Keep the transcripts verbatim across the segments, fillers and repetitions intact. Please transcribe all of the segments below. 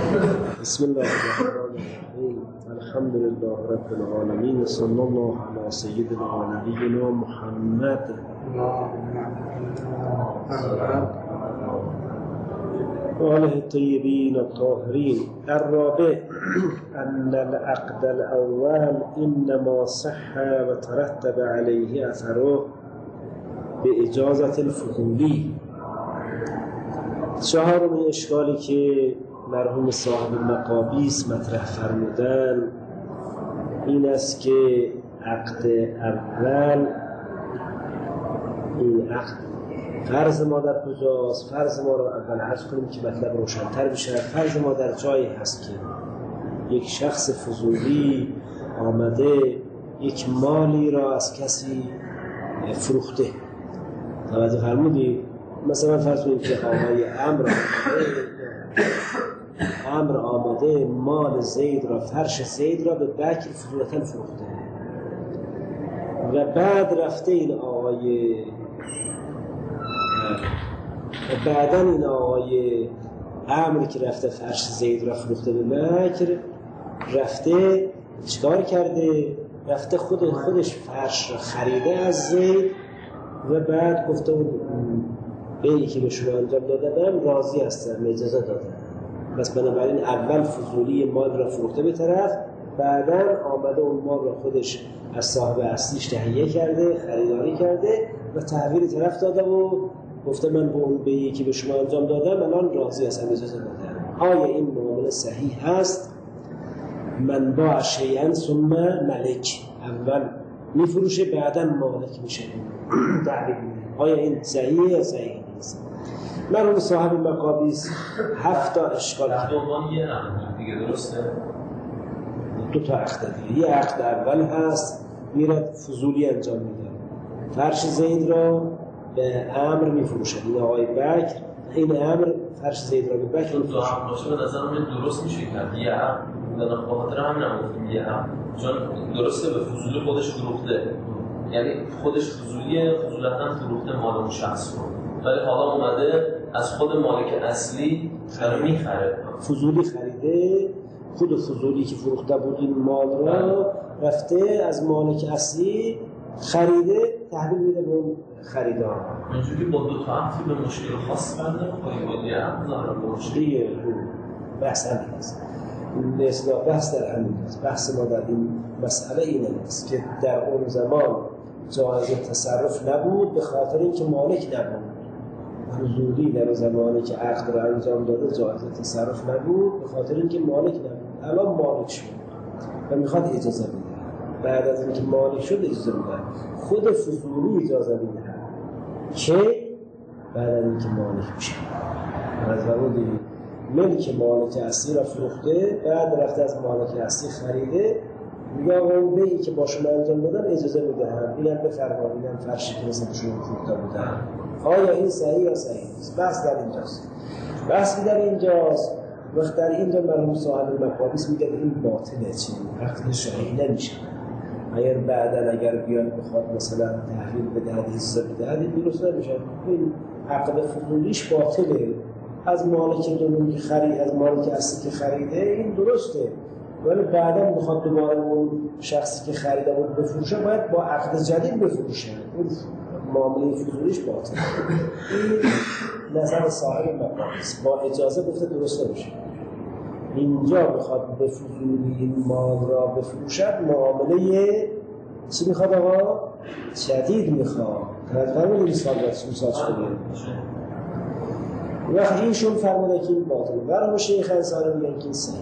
بسم الله الرحمن الرحیم. الحمد لله رب العالمین، صلی الله علی سیدنا و نبینا محمد و آله الطیبین الطاهرین. الرابع ان العقد الاول انما صح و ترتب علیه اثره باجازه الفضولی. چهارمین اشکالی که مرحوم صاحب مقابیس مطرح فرمودن این است که عقد اول، این عقد فرض ما در کجاست؟ فرض ما رو اول عرض کنیم که مطلب روشن‌تر بشه. فرض ما در جایی هست که یک شخص فضولی آمده یک مالی را از کسی فروخته. توجه فرمودید؟ مثلا فرض کنید که آقای امر امر آمده مال زید را، فرش زید را به بکر فضولتاً فروخته و بعد رفته این آقای بعداً این آقای امر که رفته فرش زید را فروخته به بکر، رفته چیکار کرده؟ رفته خود خودش فرش را خریده از زید و بعد گفته بیعی که به شما انجام دادم راضی هستم، اجازه دادم. پس بنابراین اول فضولی مال را فروخته به طرف، بعدا آمده اون مال را خودش از صاحب اصلیش تهیه کرده، خریداری کرده و تحویل طرف داده و گفته من به اون بیعی که به شما انجام دادم الان راضی هستم، اجازه دادم. آیا این معامله صحیح هست؟ من باع شیئا ثم ملک، اول میفروشه بعدا مالک میشه، تحویل میده. آیا این صحیحه یا صحیح نیست؟ مرحوم صاحب مقابیس هفت تا اشکال کرد. دوم یه عقد دیگه، درسته؟ دو تا عقد دیگه. یه عقد اول هست میره فضولی انجام میده، فرش زید را به امر میفروشه، این آقای بکر این امر فرش زید را به بکر میفروشه. دو عقد باشه به نظر من درست میشه کرد. یه عقد به خاطر همین هم گفتیم یه عقد، چون درسته به فضولی خودش فروخته، یعنی خودش فضولیه، فضولتاً فروخته مال اون شخص رو، ولی حالا اومده از خود مالک اصلی داره میخره. فضولی خریده، خود فضولی که فروخته بود این مال را رفته از مالک اصلی خریده تحویل میده به اون خریدار. اینجوری با دو تا عقد به مشکل خاص بنده می‌خوری، با یه عقد ظاهرا به مشکل دیگه بحث همین است. به اصطلاح بحث در همین است. بحث ما در این مسئله این است که در اون زمان جایز تصرف نبود به خاطر اینکه مالک نبود. فضولی در زمانی که عقد را انجام داده جایز تصرف نبود به خاطر اینکه مالک نبود. الان مالک شد و میخواد اجازه بده. بعد از اینکه مالک شد اجازه بده. خود فضولی اجازه میده که بعد از اینکه مالک میشه. از زمانی ملک مالک اصلی را فروخته، بعد رفته از مالک اصلی خریده، میگه اون بیعی که با شما انجام دادم اجازه میدهم، اینم بفرمایید، اینم فرشی که مثل شما فروخته بودم. آیا این صحیح یا صحیح نیست؟ بحث در اینجاست. بحث در اینجاست. وقت در اینجا مرحوم صاحب مقابیس میگه این باطله، چی عقد صحیح نمیشه. اگر بعداً اگر بیاد بخواد مثلا تحویل بده، حدیث بده، این درست نمیشه. این عقد فضولیش باطله. از مالک دومی که خرید، از مالک اصلی که خریده این درسته، ولی بعدا بخواد دوباره اون شخصی که خریده بود بفروشه باید با عقد جدید بفروشه. اون معامله فضولیش باطل. این نظر صاحب مقابیس با اجازه گفته درست نمیشه. اینجا بخواد به فضولی این مال را بفروشد معامله چی میخواد آقا؟ جدید میخواد. تنظرم این سال باید سوساد شده. وقتی ایشون فرموده که این باطل برای شیخ انصاری میگن که این صحیح.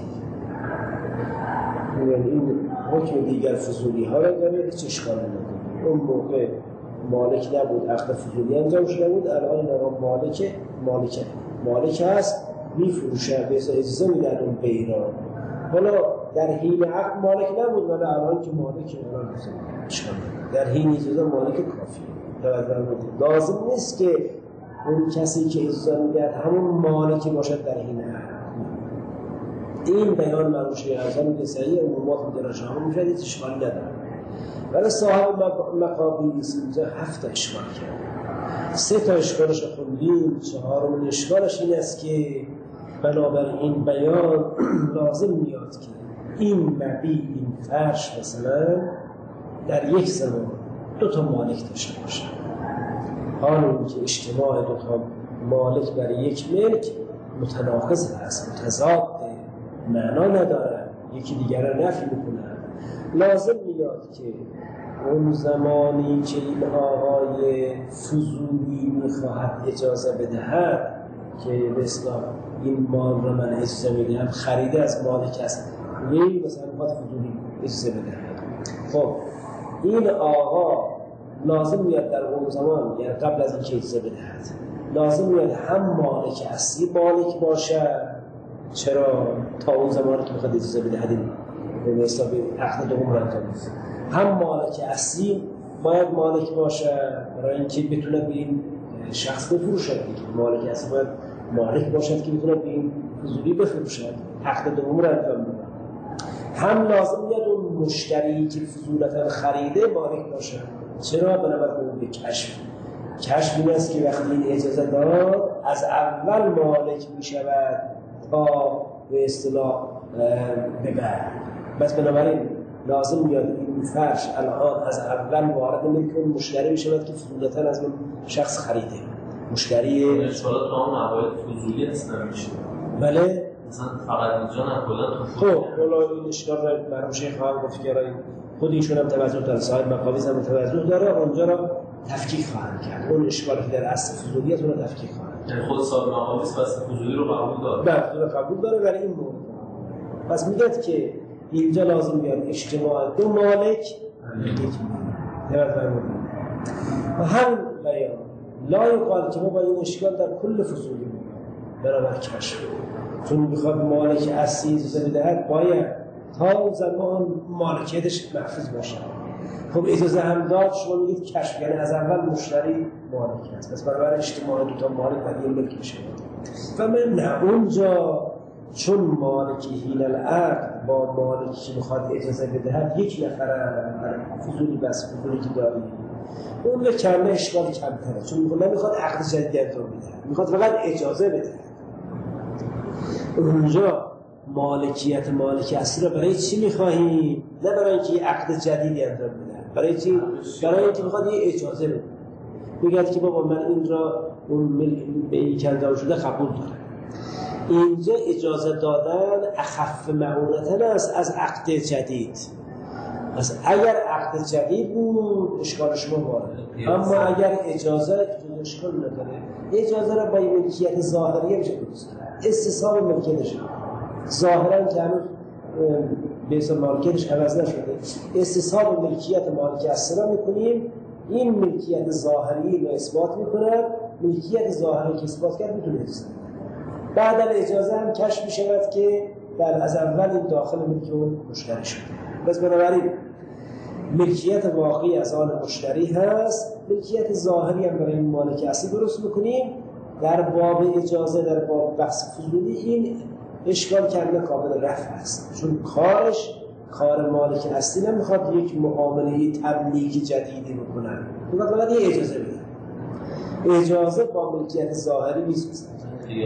این حکم دیگر فضولی ها را داره، هیچ اشکالی نداره. اون موقع مالک نبود، عقد فضولی انجام شده بود، الان این مالک مالک مالک هست، میفروشه، به اجازه میدن اون بیع را. حالا در حین عقد مالک نبود، ولی الان که مالک الان اشکال نداره. در حین اجازه مالک کافیه. لازم نیست که اون کسی که اجازه میدهد همون مالکی باشد در حین عقد. این بیان مرحوم شیخ انصاری میگه صحیح، عمومات میگن شامل میشه، هیچ اشکالی نداره. ولی صاحب مقابیس اینجا هفت تا اشکال کرد. سه تا اشکالش خوندیم، چهارمین اشکالش این است که بنابراین بیان لازم میاد که این مبی، این فرش مثلا در یک زمان دو تا مالک داشته باشه. حال اون که اجتماع دو تا مالک برای یک ملک متناقض هست، متضاد، معنا نداره، یکی دیگر را نفی میکنه. لازم میاد که اون زمانی که این آقای فضولی میخواهد اجازه بدهد که به اصطلاح این مال را من اجازه میدهم، خریده از مالک است، یه مثلا میخواد فضولی اجازه بدهد. خب این آقا لازم میاد در اون زمان، یعنی قبل از اینکه اجازه بدهد، لازم میاد هم مالک اصلی مالک باشه. چرا؟ تا اون زمانی که میخواد اجازه بدهد این به حساب عقد دوم را انجام بده. هم مالک اصلی باید مالک باشه برای اینکه بتونه به این شخص بفروشد. مالک اصلی باید مالک باشد که بتونه به این فضولی بفروشد، عقد دوم را انجام بده. هم لازم میاد اون مشتری که فضولتا خریده مالک باشه. چرا؟ بنابراین به کشف. کشف این است که وقتی این اجازه داد از اول مالک میشود تا به اصطلاح ببر. بس بنابراین لازم میاد این فرش الان از اول وارد ملک اون مشتری میشود که فضولتا از اون شخص خریده. مشتری اشکالات با اون عقاید فضولی هست نمیشه. بله مثلا فقط اینجا نکلا. خب حالا این اشکال را برام شیخ خواهم گفت که خود ایشون هم توجه داره، صاحب مقاویز هم توجه داره، اونجا را تفکیک خواهم کرد. اون اشکالی که در اصل فضولیت اون را تفکیک خواهم کرد. یعنی خود صاحب مقاویز بس فضولی رو قبول داره. بله رو قبول داره، ولی این مورد پس میگه که اینجا لازم بیاد اجتماع دو مالک یک مالک و هم بیان لا یقال که ما با این اشکال در کل فضولی میگیم برابر کشف، چون میخواد مالک اصلی اجازه بدهد باید تا اون زمان مالکیتش محفوظ باشه. خب اجازه هم داد، شما میگید کشف، یعنی از اول مشتری مالک هست، پس برابر اجتماع دو تا مالک باید این ملک بشه. و من نه اونجا چون مالک حین العقد با مالکی که میخواد اجازه بدهد یک نفره فضولی بس فضولی که داری اون به کمه اشکال کمتره، چون نمیخواد عقد جدید انجام بده، میخواد فقط اجازه بده. اونجا مالکیت مالک اصلی رو برای چی میخواهی؟ نه برای اینکه عقد جدیدی انجام بده، برای چی؟ برای اینکه میخواد یه اجازه بده. میگه که بابا من این را اون به این که انجام شده قبول دارم. اینجا اجازه دادن اخف معونتن است از عقد جدید. پس اگر عقد جدید بود اشکال شما وارده، اما اگر اجازه اشکال نداره، اجازه را با ملکیت ظاهریه میشه درست کرد، استصحاب ملکیتش ظاهرا که هنوز به اسم مالکیتش عوض نشده، استصحاب ملکیت مالک اصلی را میکنیم، این ملکیت ظاهری رو اثبات میکنه، ملکیت ظاهری که اثبات کرد میتونه اجازه بعد از اجازه هم کشف می شود که در از اول این داخل ملک اون مشتری شده. بس بنابراین ملکیت واقعی از آن مشتری هست، ملکیت ظاهری هم برای این مالک اصلی درست میکنیم. در باب اجازه، در باب بحث فضولی این اشکال کرده قابل رفع است، چون کارش کار مالک اصلی نمیخواد یک معامله تملیک جدیدی بکنن، میخواد فقط یه اجازه بده. اجازه با ملکیت ظاهری میسوزد.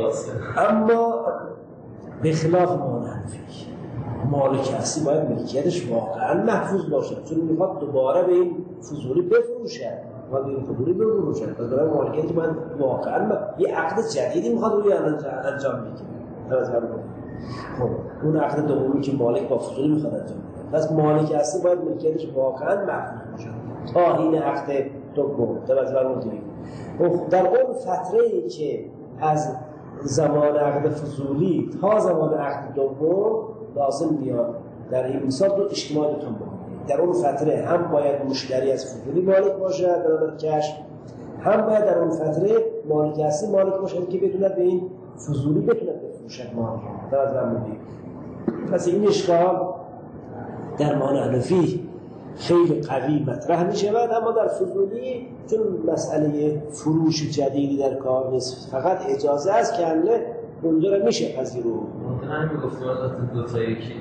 اما به خلاف مانحنفی مالک اصلی باید ملکیتش واقعا محفوظ باشه، چون میخواد دوباره به این فضولی بفروشه، میخواد به این فضولی بفروشه، پس برای مالکیت باید واقعا یه عقد جدیدی میخواد روی انجام بده. خب اون عقد دومی که مالک با فضولی میخواد انجام بده، پس مالک اصلی باید ملکیتش واقعا محفوظ باشه تا این عقد دوم. توجه فرمودید؟ در اون فتره‌ای که از زمان عقد فضولی تا زمان عقد دوم لازم میاد در این مثال دو اجتماع دو تا مالک، در اون فتره هم باید مشتری از فضولی مالک باشه برابر کشف، هم باید در اون فتره مالک اصلی مالک باشه که بتونه به این فضولی بتونه بفروشه مال. توجه فرمودید؟ پس این اشکال در مانحنفی خیلی قوی مطرح می شود، اما در فضولی چون مسئله فروش جدیدی در کار نیست، فقط اجازه است که حمله اونجا را میشه پذیرو. ممکنه می گفتیم از دو تا یکی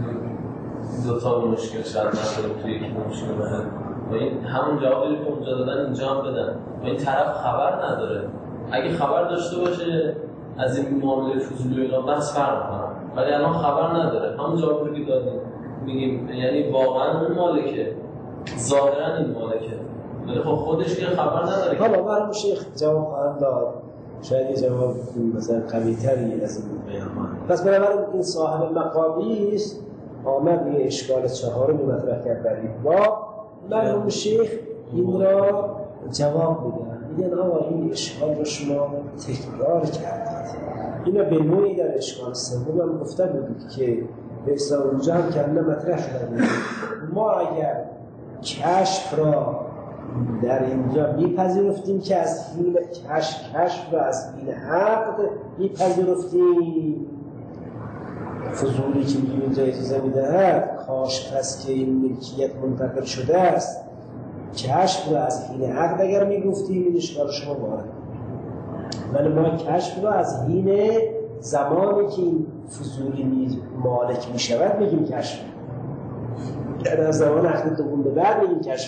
دو تا مشکل شاید نشده توی یکی مشکل بدن و این همون جوابی که اونجا دادن اینجا هم بدن و این طرف خبر نداره. اگه خبر داشته باشه از این معامله فضولی و اینا بس فرق کنن، ولی الان خبر نداره. همون جوابی که دادیم میگیم یعنی واقعا اون مالکه، ظاهرا این مالکه، ولی خب خودش که خبر نداره. حالا برای شیخ جواب خواهند داد، شاید یه جواب مثلا قوی‌تری از این بیان کنه. پس بنابراین این صاحب مقابیس آمد یه اشکال چهارمی مطرح کرد در این باب. مرحوم شیخ این را جواب میدن، میگن آقا این اشکال رو شما تکرار کردید. اینا به نوعی در اشکال سوم هم گفته بودید که به اصلا اونجا هم کلمه مطرح شده بود. ما اگر کشف را در اینجا میپذیرفتیم که از حین کشف کشف و از حین عقد میپذیرفتیم، فضولی که میگیم اینجا اجازه میدهد کاش پس که این ملکیت منتقل شده است، کشف رو از حین عقد اگر میگفتیم این اشکال شما وارد، ولی ما کشف رو از حین زمانی که این فضولی مالک میشود میگیم کشف، یعنی از زمان عقد دوم به بعد میگیم کشف.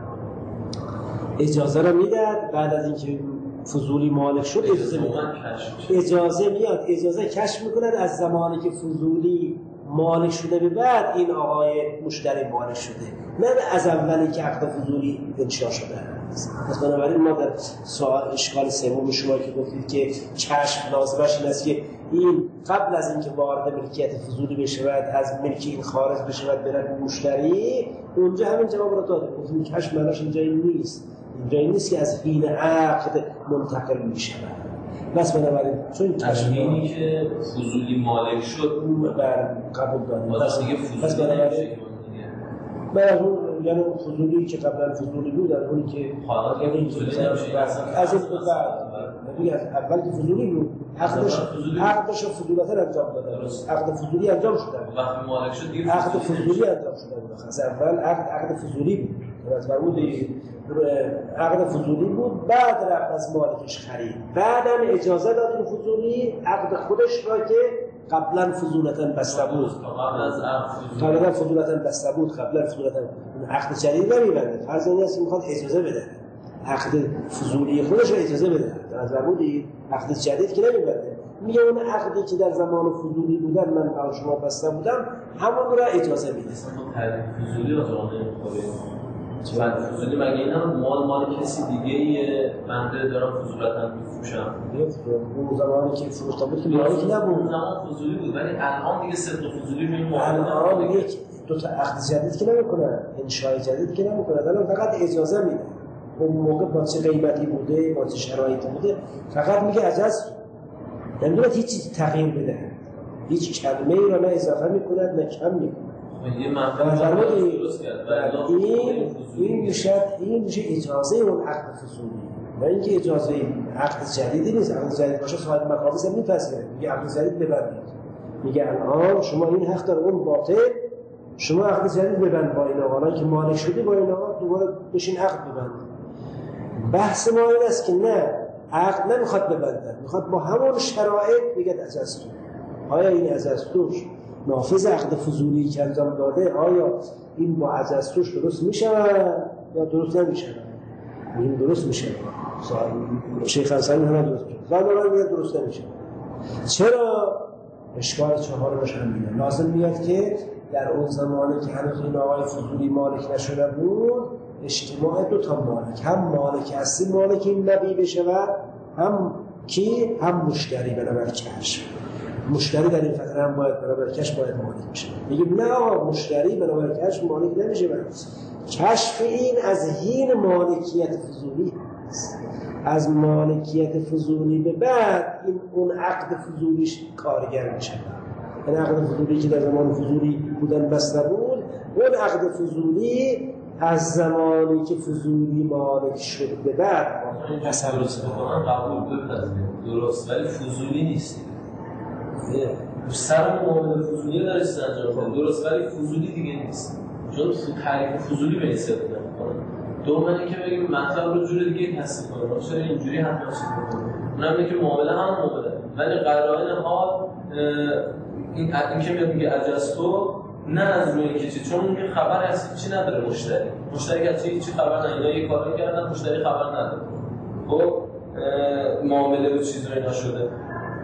اجازه رو میداد بعد از اینکه فضولی مالک شد اجازه میداد، اجازه میاد اجازه کشف میکنن از زمانی که فضولی مالک شده به بعد این آقای مشتری مالک شده، نه از اولی که عقد فضولی انشا شده. پس بنابراین ما در سوال اشکال سوم شما که گفتید که کشف لازمش این است که این قبل از اینکه وارد ملکیت فضولی بشود از ملکی این خارج بشود برد مشتری، اونجا همین جواب رو داده. گفتیم کشف معناش اینجا این نیست، اینجا این نیست که از حین عقد منتقل میشود. بس بنابراین چون تشبیهی که فضولی مالک شد بر قبول دادیم، پس دیگه فضولی نمیشه. من اون یعنی فضولی که قبلا فضولی بود، از اونی که حالا یعنی فضولی نمیشه از این بعد میگه اول که فضولی بود عقدش عقدش فضولتا انجام داده، عقد فضولی انجام شده، وقتی مالک شد دیگه عقد فضولی انجام شده بود. از اول عقد عقد فضولی بود، از فرمود عقد فضولی بود، بعد رفت از مالکش خرید، بعدم اجازه داد این فضولی عقد خودش را که قبلا فضولتا بسته بود، قبل از عقد قبلا فضولتا بسته بود، قبلا فضولتا عقد جدید نمیبنده، فرض این است که میخواد اجازه بده عقد فضولی خودش رو اجازه بده، از فرمودی عقد جدید که نمیبنده، میگه اون عقدی که در زمان فضولی بودن من برای شما بسته بودم همون را اجازه میده. فضولی را جامعه میخواه بعد فضولی مگه اینا مال مال کسی دیگه ایه بنده دارم فضولتا میفروشم؟ اون زمانی که فروشتا بود که مالک نبود، اون زمان فضولی بود، ولی الان دیگه صدق فضولی رو این الان یک دو تا عقد جدید که نمیکنن، انشای جدید که نمیکنن، الان فقط اجازه میده. اون موقع با چه قیمتی بوده با چه شرایطی بوده فقط میگه اجازه، نمیدونه هیچ چیز تغییر بده، هیچ کلمه ای را نه اضافه میکنند نه کم میکنند. یه منطقه درست کرد این این میشه این میشه اجازه اون عقد فضولی، و اینکه اجازه عقد جدیدی نیست. عقد جدید باشه صاحب مقابض هم میپذیره، میگه عقد جدید ببندید، میگه الان شما این حق داره اون باطل، شما عقد جدید ببند با اینا، حالا که مالک شدی با اینا دوباره بشین عقد ببند. بحث ما این است که نه، عقد نمیخواد ببندن، میخواد با همون شرایط بگه اجازه. آیا این اجازه‌اش نافذ عقد فضولی که انجام داده، آیا این با اجازه‌اش درست میشود یا درست نمیشود؟ این درست میشه. شیخ حسنی هم درست میشه، زادوار میاد درست نمیشه. چرا؟ اشکال چهارمش هم میاد، لازم میاد که در اون زمانی که هنوز این آقای فضولی مالک نشده بود، اجتماع دو تا مالک، هم مالک اصلی مالک این نبی بشود، هم کی؟ هم مشتری بنابر کشف. مشتری در این فتره هم باید بنابر کشف باید مالک بشه. میگیم نه آقا مشتری بنابر کشف مالک نمیشه، کشف این از حین مالکیت فضولی است، از مالکیت فضولی به بعد این اون عقد فضولیش کارگر میشه. این عقد فضولی که در زمان فضولی بودن بسته بود، اون عقد فضولی از زمانی که فضولی مالک شد به بعد این اثر درست بکنم قبول بپذیریم درست، ولی فضولی نیست. سر معامله فضولی داره چیز انجام کنه درست، ولی فضولی دیگه نیست، چون تعریف فضولی به این صدق نمی‌کنه. دوم اینه که بگیم مطلب رو جور دیگه تصدیق کنه، چرا اینجوری حتما چیز بکنه. اونم اینه که معامله هم معامله، ولی قرائن حال این این که میاد میگه اجازتو نه از روی اینکه چی، چون میگه خبر اصلا چی نداره مشتری. مشتری که چی چی خبر نداره، اینا یه کاری کردن مشتری خبر نداره. خب معامله رو چیز رو اینا شده.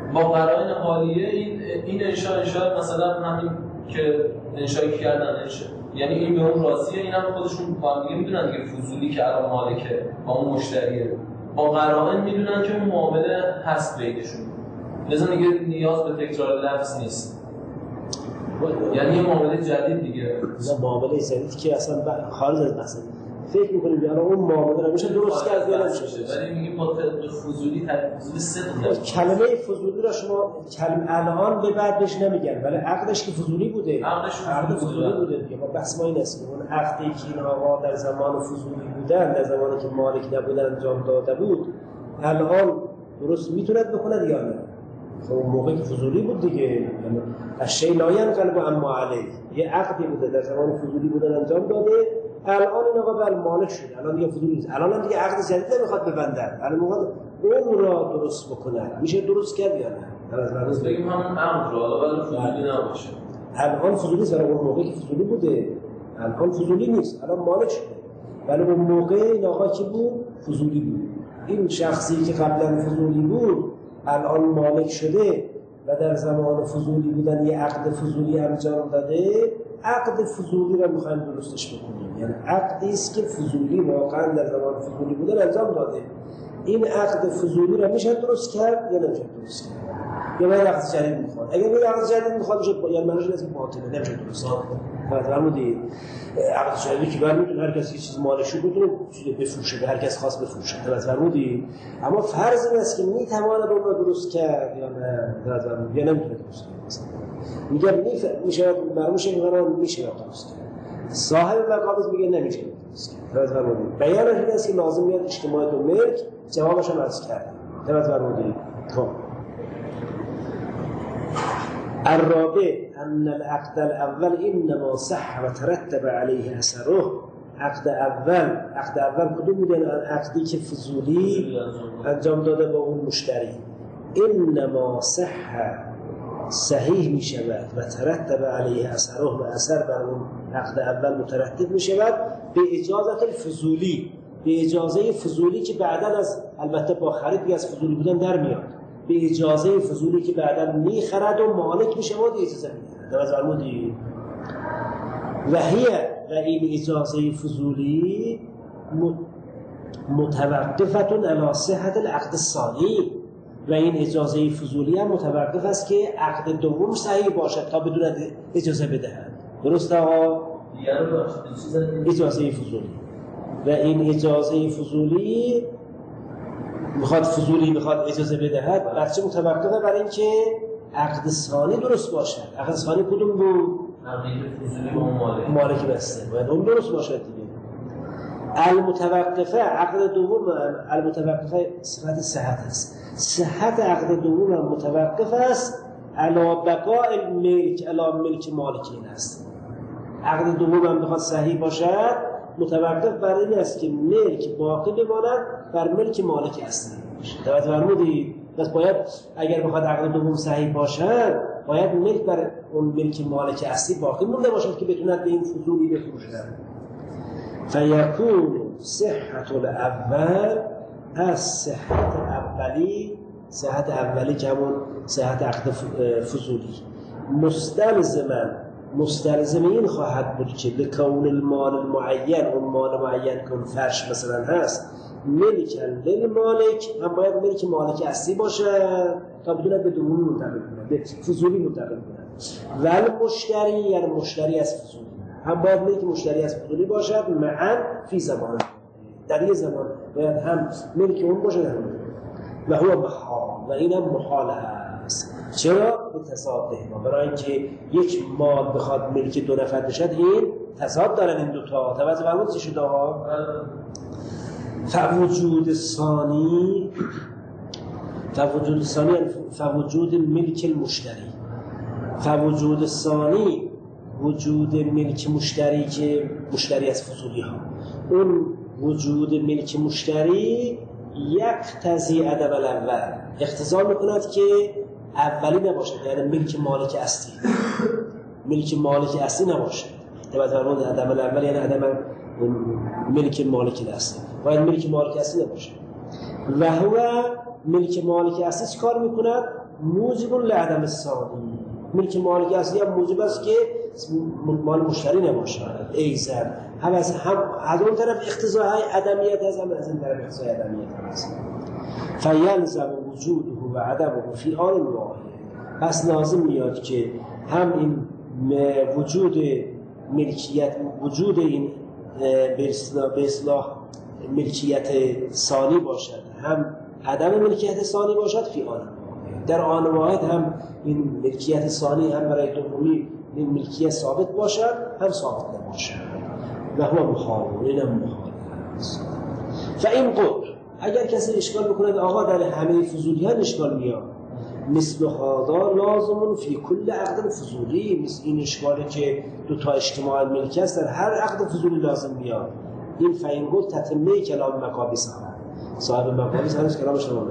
با قرائن حالیه این این انشاء انشاء مثلا همین که انشاء کردن انشاء، یعنی این به اون راضیه، این هم خودشون با هم دیگه میدونن دیگه فضولی که الان مالکه با اون مشتریه، با قرائن میدونن که اون معامله هست بینشون، لذا دیگه نیاز به تکرار لفظ نیست. یعنی یه معامله جدید دیگه، نه معامله جدید که اصلا خارج از مثلا فکر می‌کنیم یعنی اون معامله رو میشه درست کرد یا نمیشه، ولی میگیم با فضولی فضولی صدق. کلمه فضولی را شما کلمه الان به بعد بهش نمیگن، ولی عقدش که فضولی بوده، عقد فضولی بوده دیگه. ما بحث ما این است اون عقدی که این آقا در زمان فضولی بودن، در زمانی که مالک نبودن انجام داده بود، الان درست میتوند بکند یا نه؟ خب اون موقعی که فضولی بود دیگه، یعنی اشی لا ینقلب عما علیه، یه عقدی بوده در زمان فضولی بودن انجام داده، الان این آقا بر مالک شده، الان دیگه فضولی نیست، الان هم دیگه عقد جدید نمیخواد ببندن، الان موقع اون را درست بکنن، میشه درست کرد یا نه؟ درست بگیم همون عقد رو، حالا ولی فضولی نباشه. الان فضولی نیست، ولی اون موقعی که فضولی بوده، الان فضولی نیست، الان مالک شده، ولی اون موقع این آقا که بود فضولی بود. این شخصی که قبلا فضولی بود الان مالک شده و در زمان فضولی بودن یه عقد فضولی انجام داده، عقد فضولی را میخوایم درستش بکنیم، یعنی عقدی است که فضولی واقعا در زمان فضولی بودن انجام داده، این عقد فضولی را میشه درست کرد یا نمیشه درست کرد، یا باید عقد جدید میخواد؟ اگر باید عقد جدید میخواد میشه یعنی معنیش از باطله، نمیشه درست کرد. فرمودید عقد جدیدی که بعد میتونه هر کسی یه چیز مالشو بتونه چیزی بفروشه، هر کس خواست بفروشه، طبعا فرمودید، اما فرض این است که میتواند اون رو درست کرد یا نه، طبعا یا نمیتونه درست کرد. میگه میشه مرموش میگن میشه درست کرد، صاحب مقام میگه نمیشه درست کرد. طبعا فرمودید بیانش این است که لازم میاد اجتماع دو ملک، جوابش هم عرض کردم. طبعا فرمودید خب الرابع ان العقد الاول انما صح و ترتب عليه اثره. عقد اول، عقد اول کدوم میدن؟ عقدی که فضولی انجام داده با اون مشتری، انما صح صحیح می شود و ترتب علیه اثره و اثر بر اون عقد اول مترتب می شود به اجازت الفضولی، به اجازه فضولی که بعدا از البته با خرید از فضولی بودن در میاد، به اجازه فضولی که بعدا میخرد و مالک میشه و اجازه میده. در فرمودی و هی و این اجازه فضولی متوقفتون علی صحت العقد الثانی، و این اجازه فضولی هم متوقف است که عقد دوم صحیح باشد تا بدون اجازه بدهد. درست آقا؟ اجازه فضولی و این اجازه فضولی میخواد فضولی میخواد اجازه بدهد، برچه متوقفه؟ برای اینکه عقد ثانی درست باشد. عقد ثانی کدوم بود؟ عقد فضولی با مالک مالک بسته باید اون درست باشد دیگه. المتوقفه عقد دوم، المتوقفه صفت صحت است، صحت عقد دوم هم متوقف است علی بقاء الملک علی ملک مالکین است. عقد دوم هم بخواد صحیح باشد متوقف بر این است که ملک باقی بماند بر ملک مالک اصلی باشه. توجه فرمودید؟ پس باید اگر بخواد عقد دوم صحیح باشد باید ملک بر اون ملک مالک اصلی باقی مونده باشد که بتوند به این فضولی بفروشد. فیکون صحت الاول از صحت اولی، صحت اولی که همون صحت عقد فضولی، مستلزمن مستلزم این خواهد بود که به کون المال المعین، اون مال معین که اون فرش مثلا هست ملک للمالک، هم باید ملک مالک اصلی باشه تا بدونه به دومی منتقل کنه، به فضولی منتقل کنه. و مشتری یعنی مشتری از فضولی هم باید ملک مشتری از فضولی باشد، معا فی زمان، در یه زمان باید هم ملک اون باشه هم و هو محال، و این هم محال هست. چرا؟ به تصاد ما، برای اینکه یک مال بخواد ملک دو نفر بشد این تصاد دارن این دوتا. توجه فرمود چی شد آقا؟ فوجود ثانی، فوجود ثانی فوجود ملک المشتری، فوجود ثانی وجود ملک مشتری که مشتری از فضولی ها، اون وجود ملک مشتری یک تضیع عدم الاول اقتضا میکند که اولی نباشه، یعنی ملک مالک اصلی، ملک مالک اصلی نباشه. توجه فرمود عدم الاول یعنی عدم ملک مالک اصلی، باید ملک مالک اصلی نباشه. و هو ملک مالک اصلی چی کار میکند؟ موجب لعدم الثانی. ملک مالک اصلی هم موجب است که مال مشتری نباشد ایزن، هم از هم از اون طرف اقتضای عدمیت هست، هم از این طرف اقتضای عدمیت هست. فیلزم وجوده و عدمه فی آن واحد. پس لازم میاد که هم این وجود ملکیت، وجود این به اصطلاح ملکیت ثانی باشد، هم عدم ملکیت ثانی باشد فی آن واحد. در آن واحد هم این ملکیت ثانی هم برای دومی این ملکیت ثابت باشد، هم ثابت نباشد. و هو محال، این هم محال است. فاین قل، اگر کسی اشکال بکنه آقا در همه فضولی ها اشکال میاد، مثل هذا لازم فی کل عقد فضولی، مثل این اشکالی که دو تا اجتماع ملکی است در هر عقد فضولی لازم میاد. این فاین قل تتمه کلام مقابس هم، صاحب مقابس هنوز کلامش نمانده.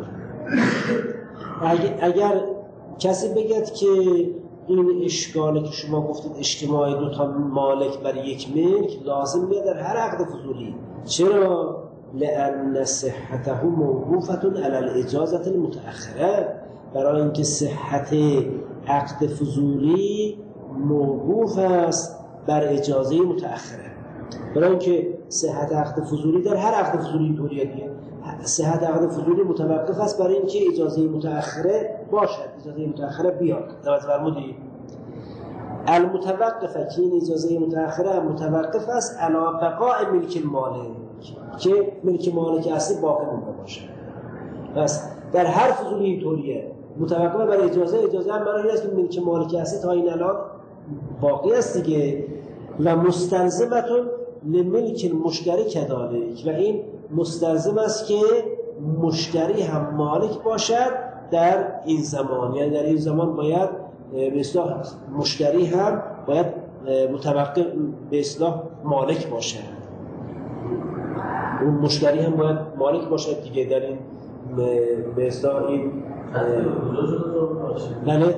اگر, اگر کسی بگد که این اشکالی که شما گفتید اجتماع دو تا مالک بر یک ملک لازم میاد در هر عقد فضولی، چرا؟ لأن صحته موقوفة على الاجازة المتأخره، برای اینکه صحت عقد فضولی موقوف است بر اجازه متأخره. برای اینکه صحت عقد فضولی در هر عقد فضولی طوریه دیگه، صحت عقد فضولی متوقف است برای اینکه اجازه متأخره باشد، اجازه متأخره بیاد. توجه فرمودید؟ المتوقفه که این اجازه متأخره متوقف است علی بقاء ملک المالک، که ملک مالک اصلی باقی مونده باشه. پس در هر فضولی اینطوریه، متوقفه برای اجازه، اجازه هم برای این است که ملک مالک اصلی تا این الان باقی است دیگه. و مستلزمتون لملک المشتری کذالک، و این مستلزم است که مشتری هم مالک باشد در این زمان، یعنی در این زمان باید به اصطلاح مشتری هم باید متوقف به اصطلاح مالک باشد، اون مشتری هم باید مالک باشد دیگه در این به اصطلاح این بله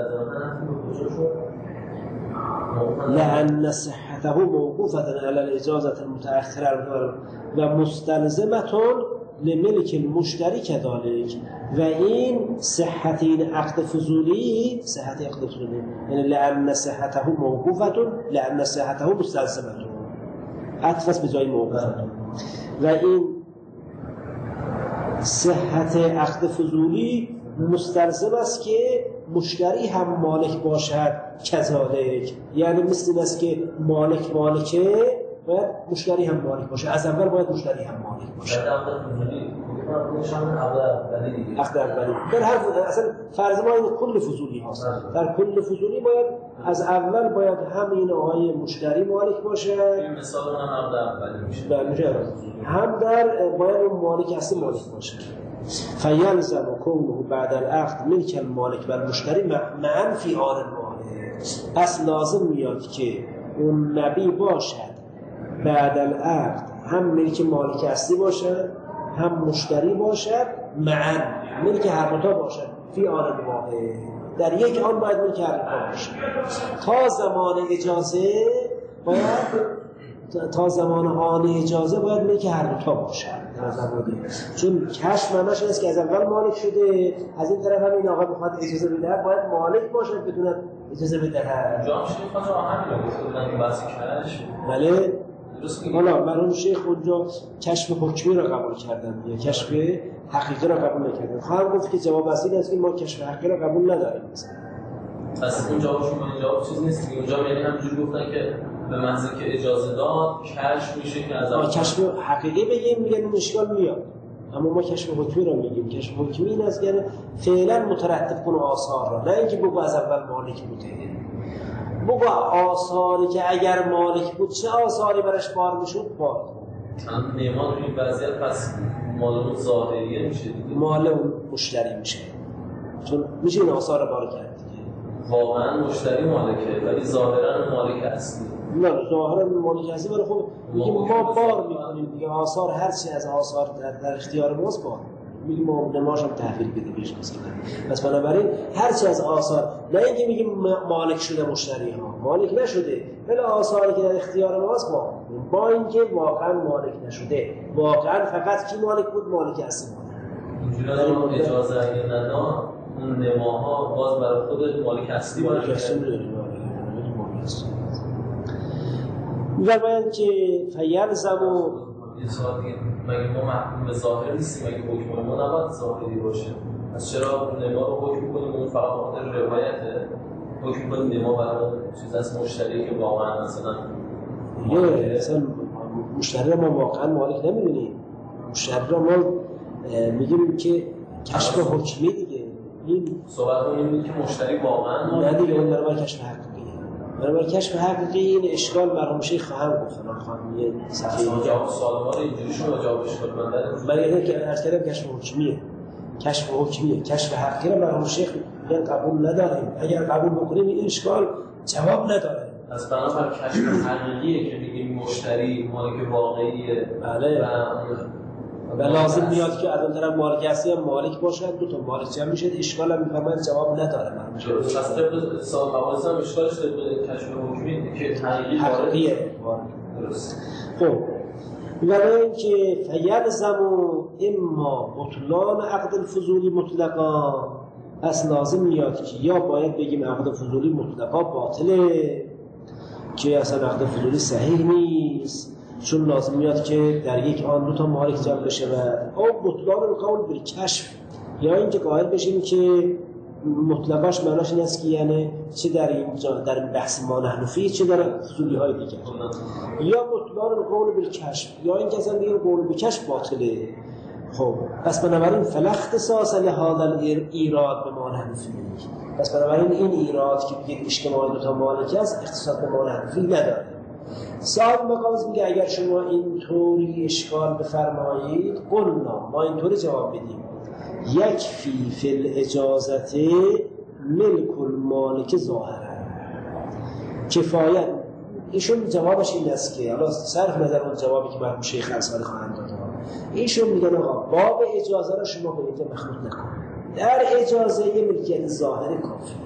لأن صحته موقوفة على الإجازة المتأخرة و مستلزمة لملك المشتری كذلك. و این صحت این عقد فضولی، صحت عقد فضولی یعنی لأن صحته موقوفة، لأن صحته مستلزمة، عطف به جای موقوفة. و این صحت عقد فضولی مستلزم است که مشتری هم مالک باشد کذالک، یعنی مثل این است که مالک مالکه باید مشتری هم مالک باشه، از اول باید مشتری هم مالک باشه. عقد اولی در هر اصلا فرض ما این کل فضولی هاست، در کل فضولی باید از اول باید هم این آقای مشتری مالک باشه، این مثال هم عقد اولی میشه، هم در باید اون مالک اصلی مالک باشه. فیلزم کونه بعد العقد ملک المالک بر مشتری معا فی آن واحد. پس لازم میاد که اون نبی باشد بعد العقد هم ملک مالک اصلی باشد، هم مشتری باشد، معا ملک هر دو تا باشد فی آن واحد، در یک آن باید ملک هر دو تا باشد. تا زمان اجازه باید تا زمان آن اجازه باید ملک هر دو تا باشد. چون کشف معناش است که از اول مالک شده، از این طرف هم این آقا بخواد اجازه بده باید مالک باشه بدون اجازه بده. جام شیخ خواهد آهنگ رو گفتن که بحثی کشف بله حالا مرحوم شیخ اونجا کشف حکمی را قبول کردن یا کشف حقیقی را قبول نکردن. خواهم گفت که جواب اصلی است که ما کشف حقیقی را قبول نداریم. پس اون جوابشون با این جواب چیز نیست که اونجا یعنی همینجوری گفتن که به منظور که اجازه داد کشف میشه که از ما کشف حقیقی بگیم میگن اشکال میاد، اما ما کشف حکمی را میگیم. کشف حکمی این است که فعلا مترتب کنه آثار را، نه اینکه بگو از اول مالک بوده، بگو آثاری که اگر مالک بود چه آثاری برش بار میشد بار. هم نعمان روی این وضعیت پس مال اون ظاهریه میشه دیگه، مال اون مشتری میشه، چون میشه این آثار را بار کرد دیگه. واقعا مشتری مالکه ولی ظاهرا مالک اصلی نه، ظاهرا مالک اصلی ولی خب میگیم ما بار میکنیم دیگه، آثار هر چی از آثار در, در اختیار ماست بار میگیم، ما نماش هم تحویل بده بهش مثلا. پس بنابراین هر چی از آثار، نه اینکه میگیم مالک شده مشتری ها، مالک نشده ولی آثاری که در اختیار ماست بار، با اینکه واقعا مالک نشده، واقعا فقط کی مالک بود؟ مالک اصلی مالک. اینجوری اجازه اگه نداد اون نماها باز برای خود مالک اصلی مالک اصلی داریم. می‌فرمایند که فیلزم و یه سوال دیگه، مگه ما محکوم به ظاهر نیستیم؟ مگه حکم ما نباید ظاهری باشه؟ از چرا نما رو حکم کنیم اون فقط به خاطر روایته؟ حکم کنیم نما برای چیز از مشتری که واقعا مثلا یه اصلا مشتری رو ما واقعا مالک نمی‌بینیم. مشتری رو ما میگیم که کشف حکمی دیگه. این صحبت اون این بود که مشتری واقعا نه دیگه، اون برای کشف حقیقیه. برای کشف حقیقی این اشکال مرحوم شیخ خواهم گفتن. خواهم یه صفحه دیگه جواب سوال ما رو اینجوری شما جوابش کنید. من در من اینه که عرض کردم کشف حکمیه. کشف حکمیه. کشف حقیقی رو مرحوم شیخ میگن قبول نداریم. اگر قبول بکنیم این اشکال جواب نداره. از بنابر کشف حقیقیه که میگیم مشتری مالک واقعیه. بله. و لازم میاد که از اون طرف مالک اصلی هم مالک باشد، دو تا مالک جمع میشه. اشکال هم میفهمن جواب نداره. من از طبق سوال مباحث هم اشکالش طبق کشف حکمی که حقیقیه. درست. خب برای اینکه فیلزم اما بطلان عقد الفضولی مطلقا، پس لازم میاد که یا باید بگیم عقد فضولی مطلقا باطله که اصلا عقد فضولی صحیح نیست، چون لازم میاد که در یک آن دو تا مالک جمع بشه و او بطلان القول بالکشف، یا اینکه قائل بشیم که مطلقاش معناش این است که یعنی چه در اینجا در بحث ما نحن فیه چه در فضولی های دیگر، یا بطلان القول بالکشف، یا اینکه اصلا دیگه قول بالکشف باطله. خب پس بنابراین فلا اختصاص لهذا الایراد به ما نحن فیه، پس بنابراین این ایراد که بگید اجتماع دو تا مالک است اختصاص به ما نحن فیه نداره. صاحب مقام میگه اگر شما اینطوری اشکال بفرمایید قلنا، ما اینطوری جواب بدیم یکفی فی الاجازت ملک المالک ظاهرا، کفایت. ایشون جوابش این است که حالا صرف نظر اون جوابی که مرحوم شیخ انصاری خواهند داد، ایشون میگن آقا باب اجازه را شما به اینجا مخلوط نکنید، در اجازه یه ملکیت ظاهر کافیه،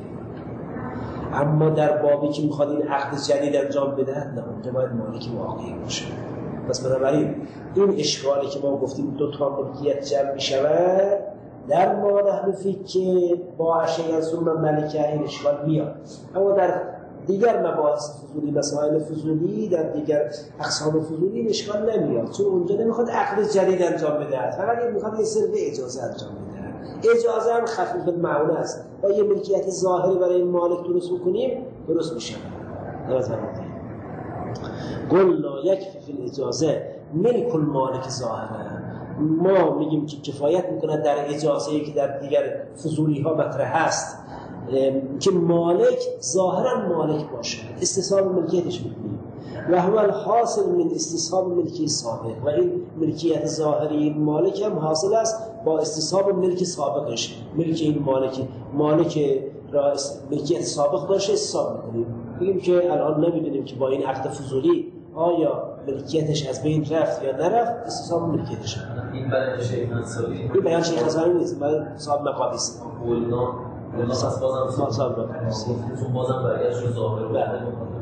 اما در بابی که میخواد این عقد جدید انجام بدهد نه، اونجا باید مالک واقعی باشه. پس بنابراین این اشکالی که ما گفتیم دو تا ملکیت جمع میشود در ما نحن فیه که با شیئا ثم ملکه این اشکال میاد، اما در دیگر مباحث فضولی، مسائل فضولی، در دیگر اقسام فضولی این اشکال نمیاد، چون اونجا نمیخواد عقد جدید انجام بدهد، فقط میخواد یه صرف اجازه انجام بدهد. اجازه هم خفیف المعنی است و یه ملکیت ظاهری برای مالک درست بکنیم درست میشه. قلنا یکفی فی الاجازه ملک المالک ظاهرا، ما میگیم که کفایت میکنه در اجازه‌ای که در دیگر فضولی ها مطرح هست که مالک ظاهرا مالک باشه، استصحاب ملکیتش میکنیم و هو الحاصل من استصحاب ملکی سابق، و این ملکیت ظاهری مالک هم حاصل است با استصحاب ملک سابقش. ملک این مالک مالک را ملکیت سابق داشته استصحاب میکنیم، بگیم که الان نمیدونیم که با این عقد فضولی آیا ملکیتش از بین رفت یا نرفت، استصحاب ملکیتش. این بیان شیخ انصاری، این بیان شیخ انصاری نیست، بیان صاحب مقادیس. قلنا قلنا پس بازم صاحب مقادیس، چون بازم برگشت رو ظاهر رو بعد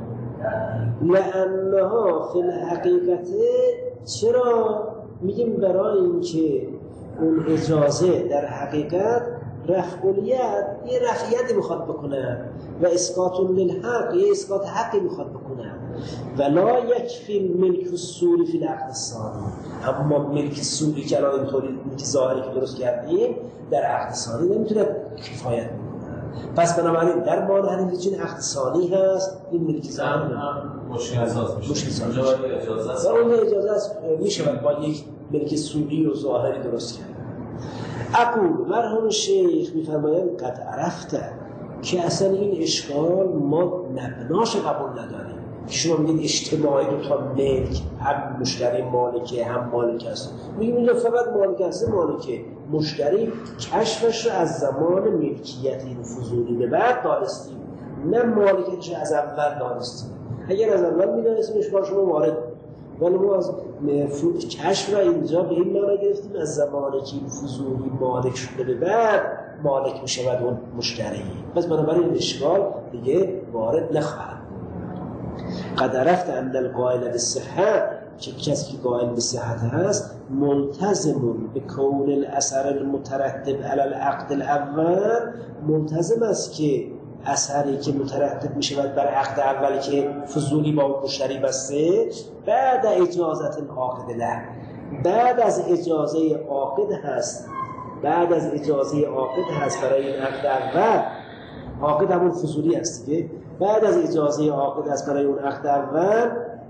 لأنها فی الحقیقت، چرا میگیم برای اینکه اون اجازه در حقیقت رفعولیت یه رفعیتی میخواد بکنه و اسقاط للحق یه اسقاط حقی میخواد بکنه، ولا یکفی ملک السوری فی العقد الثانی، اما ملک سوری که الان اینطوری ملک ظاهری که درست کردیم در عقد ثانی نمیتونه کفایت بکنه. پس بنابراین در مال هنوز چین عقد ثانی هست، این ملک ظاهری مشکل اساس میشه، مشکل اساس میشه. اجازه است، اون اجازه است میشه با یک ملک سوری و ظاهری درست کرد. اقول مرحوم شیخ میفرمایند قد عرفته که اصلا این اشکال ما مبناش قبول نداریم که شما میگید اجتماعی دو تا ملک، هم مشتری مالکه هم مالک است، میگیم اینجا فقط مالک است، مالکه مشتری کشفش رو از زمان ملکیت این فضولی به بعد دانستیم، نه مالکیتش از اول دانستیم. اگر از اول میدانستیم اشکال شما وارد، ولی ما از کشف را اینجا به این معنی گرفتیم از زمانی که این فضولی مالک شده به بعد مالک میشود اون مشتری، پس بنابراین اشکال دیگه وارد نخواهد. قد عرفت ان القائل بالصحه که کسی که قائل به صحت هست ملتزم به کون الاثر المترتب علی العقد الاول، ملتزم است که اثری که مترتب می شود بر عقد اول که فضولی با مشتری بسته، بعد اجازت العاقد له، بعد از اجازه عاقد هست بعد از اجازه عاقد هست برای این عقد اول، عاقد همون فضولی هست که بعد از اجازه عاقد هست برای اون عقد اول،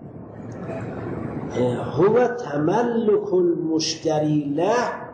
هو تملک المشتری له،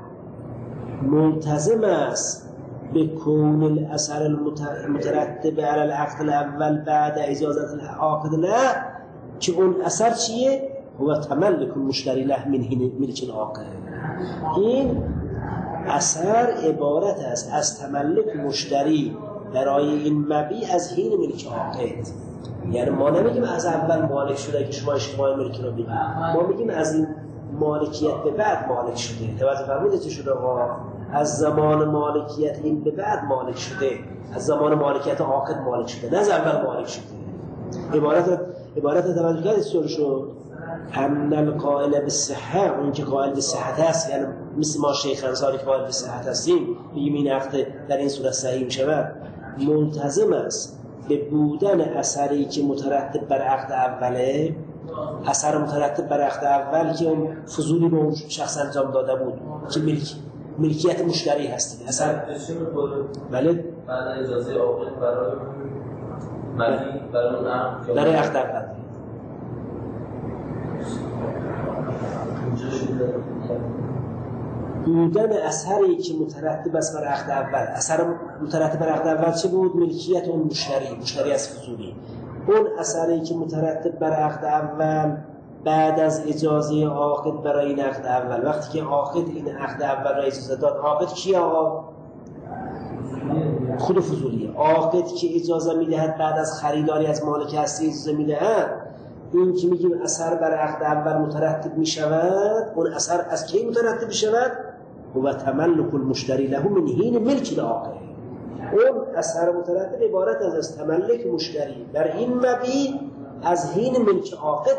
ملتزم است به کون الاثر المترتب علی العقد الاول بعد اجازت العاقد له، که اون اثر چیه؟ هو تملک المشتری له من حین ملک العاقد. این اثر عبارت است از تملک مشتری برای این مبیع از حین ملک عاقد. یعنی ما نمیگیم از اول مالک شده که شما اشتباه ملکی رو بگید، ما میگیم از این مالکیت به بعد مالک شده. توجه فرمودید چه شده؟ از زمان مالکیت این به بعد مالک شده، از زمان مالکیت عاقد مالک شده، نه از اول مالک شده. عبارت عبارت توجه کردید چطور شد؟ ان القائل بالصحه، اون که قائل به صحت است، یعنی مثل ما شیخ انصاری که قائل به صحت هستیم میگیم این عقد در این صورت صحیح میشود، ملتزم است به بودن اثری که مترتب بر عقد اوله، اثر مترتب بر عقد اول که اون فضولی به اون شخص انجام داده بود که ملک ملکیت مشتری هستی اثر. بله بعد اجازه عاقد برای ملی برای اون عقد برای عقد اول بودن اثری که مترتب است بر عقد اول. اثر مترتب بر عقد اول چه بود؟ ملکیت اون مشتری، مشتری از فضولی. اون اثری که مترتب بر عقد اول بعد از اجازه عاقد برای این عقد اول، وقتی که عاقد این عقد اول را اجازه داد، عاقد کیه آقا؟ خود فضولیه. عاقد که اجازه میدهد بعد از خریداری از مالک اصلی اجازه میدهد، این که میگیم اثر بر عقد اول مترتب میشود، اون اثر از کی مترتب میشود؟ هو تملک المشتری له من حین ملک العاقد. اون اثر مترتب عبارت از از تملک مشتری بر این مبیع از حین ملک عاقد،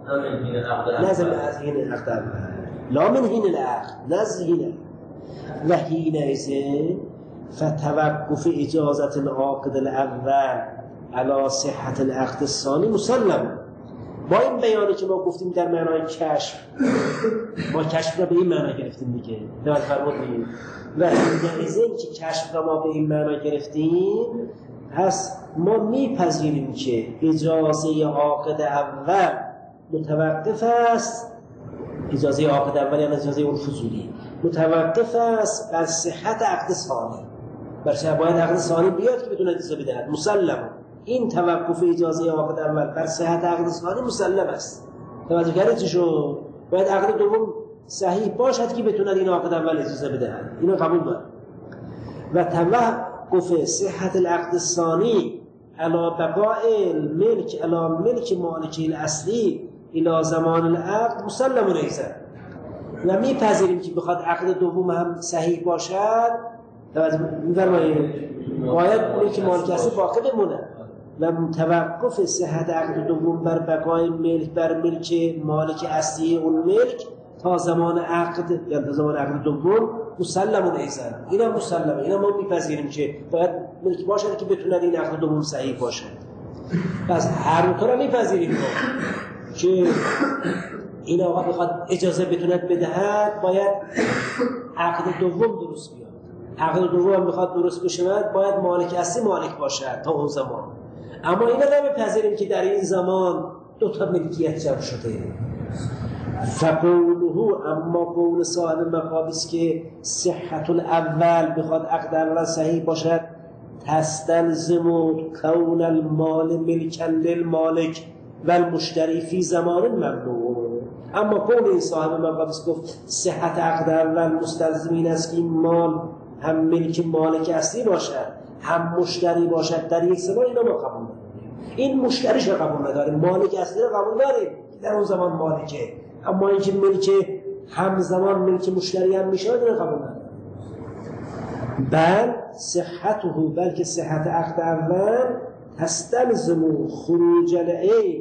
لازم از حین عقد اول، لا من حین العقد، لازم حین. و حینئذ فتوقف اجازت العاقد الاول علی صحت العقد الثانی مسلم. با این بیانی که ما گفتیم در معنای کشف، ما کشف را به این معنا گرفتیم دیگه، نه فرمودیم. و حینئذ که کشف را ما به این معنا گرفتیم، پس ما میپذیریم که اجازه عاقد اول متوقف است، اجازه عاقد اول یعنی اجازه اون فضولی متوقف است بر صحت عقد ثانی. برای باید عقد ثانی بیاد که بدون اجازه بدهد، مسلم. این توقف اجازه عقد اول بر صحت عقد ثانی مسلم است. توجه کردید چی شد؟ باید عقد دوم صحیح باشد که بتوند این عقد اول اجازه بدهد. اینو قبول دارم. و توقف صحت العقد الثانی علی بقاء الملک علی ملک مالک الاصلی الی زمان العقد مسلم ایضا. و میپذیریم که بخواد عقد دوم هم صحیح باشد، می‌فرمایید باید ملک مالک اصلی باقی بمونه. و توقف صحت عقد دوم بر بقای ملک بر ملک مالک اصلی اون ملک تا زمان عقد، یعنی تا زمان عقد دوم مسلم ایضا. اینا مسلمه، اینا ما میپذیریم که باید ملک باشد که بتونه این عقد دوم صحیح باشد. پس هر دو تا رو میپذیریم ما که این آقا بخواد اجازه بتوند بدهد، باید عقد دوم درست بیاد. عقد دوم هم بخواد درست بشود، باید مالک اصلی مالک باشد تا اون زمان. اما اینا نمیپذیریم که در این زمان دو تا ملکیت جمع شده. فقوله، اما قول صاحب مقابس که صحت الاول بخواد عقد اول صحیح باشد، تستلزم کون المال ملکا للمالک و المشتری فی زمان ممنوع. اما قول این صاحب مقابس گفت صحت عقد اول مستلزم این است که این مال هم ملک مالک اصلی باشد هم مشتری باشد در یک زمان. اینا ما قبول نداریم. این مشتریش رو قبول نداریم، مالک اصلی رو قبول داریم در اون زمان مالکه، اما اینکه ملک همزمان ملک مشتری هم میشه رو قبول نداریم. بل صحته، بلکه صحت عقد اول تستلزم خروج العیب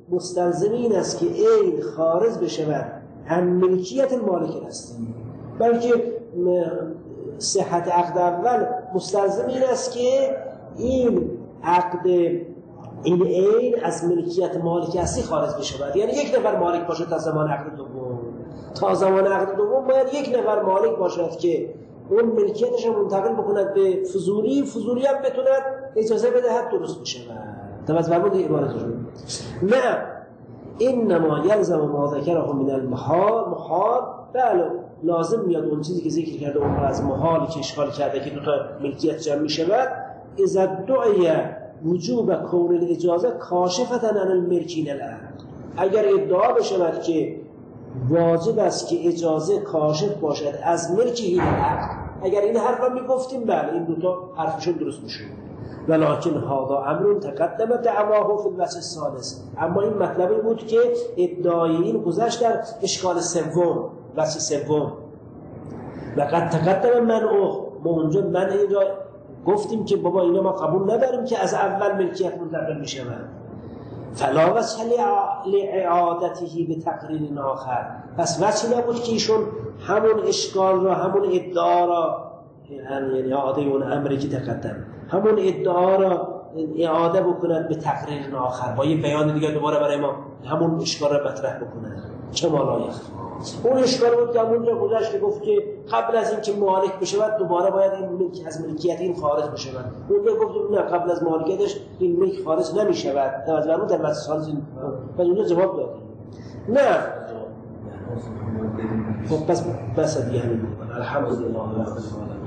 مستلزم این است که عین خارج بشود هم ملکیت مالک هستی، بلکه صحت عقد اول مستلزم این است که این عقد این عین از ملکیت مالک هستی خارج بشود. یعنی یک نفر مالک باشه تا زمان عقد دوم، تا زمان عقد دوم باید یک نفر مالک باشد که اون ملکیتش رو منتقل بکند به فضولی، فضولی هم بتوند اجازه بدهد درست بشه. توجه فرمودید عبارتشون؟ نه، انما یلزم ما ذکره من المحال، محال بله لازم میاد اون چیزی که ذکر کرده اون از محال که اشکال کرده که دو تا ملکیت جمع میشود، اذا دعی وجوب کون الاجازه کاشفة عن الملکین العقد، اگر ادعا بشود که واجب است که اجازه کاشف باشد از ملکی العقد، اگر این حرفا میگفتیم بله این دوتا حرفشون درست میشه. ولکن هذا امر تقدم دعواه فی الوجه الثالث، اما این مطلبی بود که ادعای این گذشت در اشکال سوم، وجه سوم. لقد تقدم منعه، ما اونجا منع این را گفتیم که بابا اینا ما قبول نداریم که از اول ملکیت منتقل میشه. فلا وجه لإعادته بتقریر آخر، پس وجهی نبود که ایشون همون اشکال را، همون ادعا را، یعنی اعاده اون امری که تقدم، همون ادعا را اعاده بکند به تقریر آخر، با یه بیان دیگه دوباره برای ما همون اشکال را مطرح بکند. چه مالایخ اون اشکال بود که همونجا گذشت که گفت که قبل از این که مالک بشود دوباره باید این ملک از ملکیت این خارج بشود. اونجا گفتیم نه، قبل از مالکیتش این ملک خارج نمیشود. در از در مسائل این پس اونجا جواب دادیم نه. خب پس بس دیگه همین الحمدلله.